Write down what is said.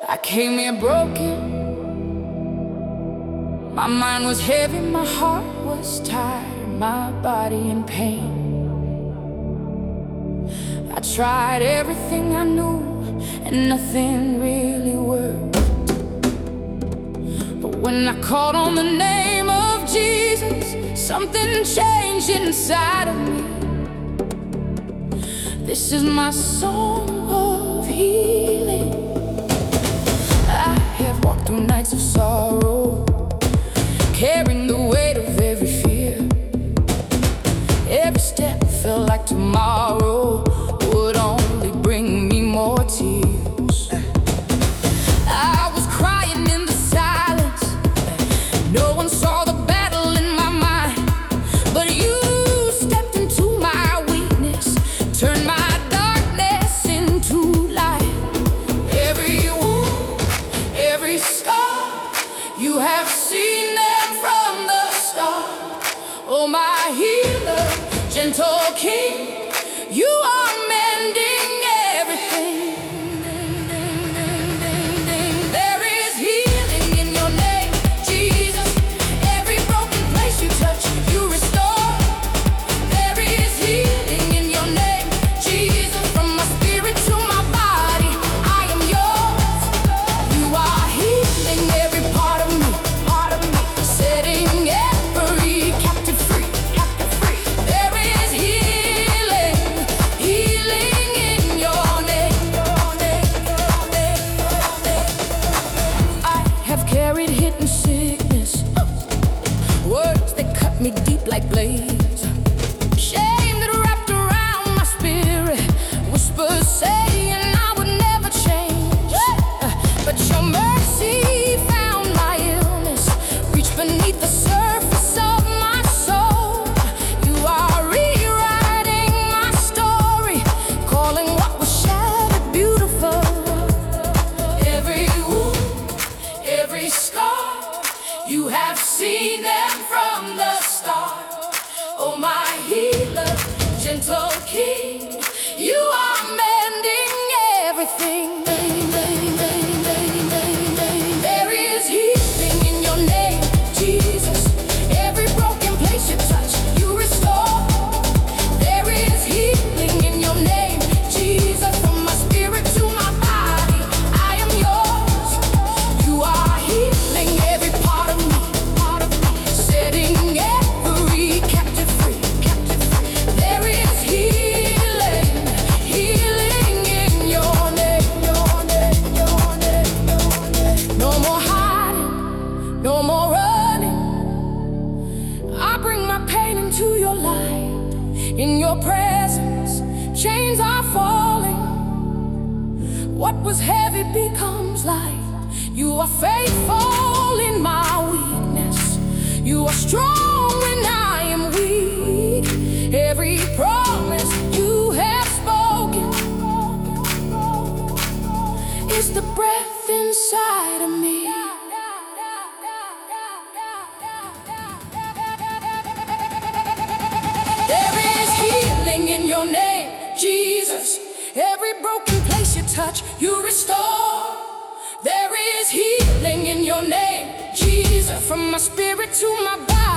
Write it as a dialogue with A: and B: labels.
A: I came here broken. My mind was heavy, my heart was tired, my body in pain. I tried everything I knew, and nothing really worked. But when I called on the name of Jesus, something changed inside of me. This is my song of healing. I have walked through nights of sorrow, carrying the weight of every fear. Every step felt like tomorrow would only bring me more tears. I was crying in the silence. No one saw the battle in my mind, but you stepped into my weakness, turned my darkness into light. Every wound, every scar, you have seen them from the start. Oh, my healer, gentle King, you are mending everything. There is healing in your name, Jesus. Every broken place you touch, you restore. There is healing in your name, Jesus. From my spirit to my body, I am yours. You are healing every part of me, setting every captive free. There is healing in your name. I have carried hidden sickness, words that cut me deep like blades, shame that wrapped around my spirit, whispers saying I would never change. But your mercy found my illness, reached beneath the surface of my soul. You are rewriting my story, calling what was shattered beautiful. Every wound, every scar, you have seen them from the start. Oh, my healer, gentle King, you are mending everything. There is healing in your name, Jesus. Every broken place you touch, you restore. There is healing in your name, Jesus. From my spirit to my body, I am yours. You are healing every part of me, setting every captive free. There is healing in your name. No more hiding, no more running. I bring my pain into your light. In your presence, chains are falling. What was heavy becomes light. You are faithful in my weakness. You are strong when I am weak. Every promise you have spoken is the breath inside of me. There is healing in your name, Jesus. Every broken place you touch, you restore. There is healing in your name, Jesus. From my spirit to my body,